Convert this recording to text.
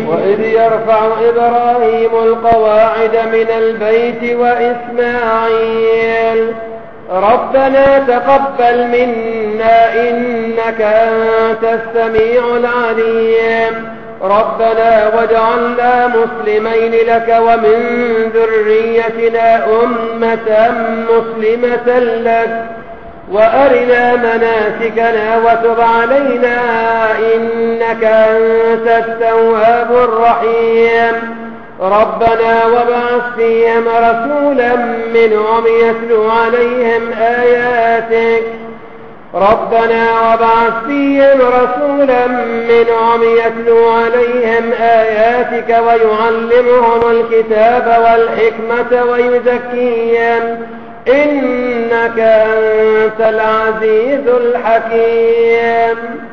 وإذ يرفع إبراهيم القواعد من البيت وإسماعيل ربنا تقبل منا إنك أنت السميع العليم ربنا واجعلنا مسلمين لك ومن ذريتنا أمة مسلمة لك وأرنا مناسكنا وتب علينا إنك أنت التواب الرحيم ربنا وابعث فيهم رسولا منهم يتلو عليهم آياتك ربنا وابعث فيهم رسولا منهم يتلو عليهم آياتك ويعلمهم الكتاب والحكمة ويزكيهم إنك أنت العزيز الحكيم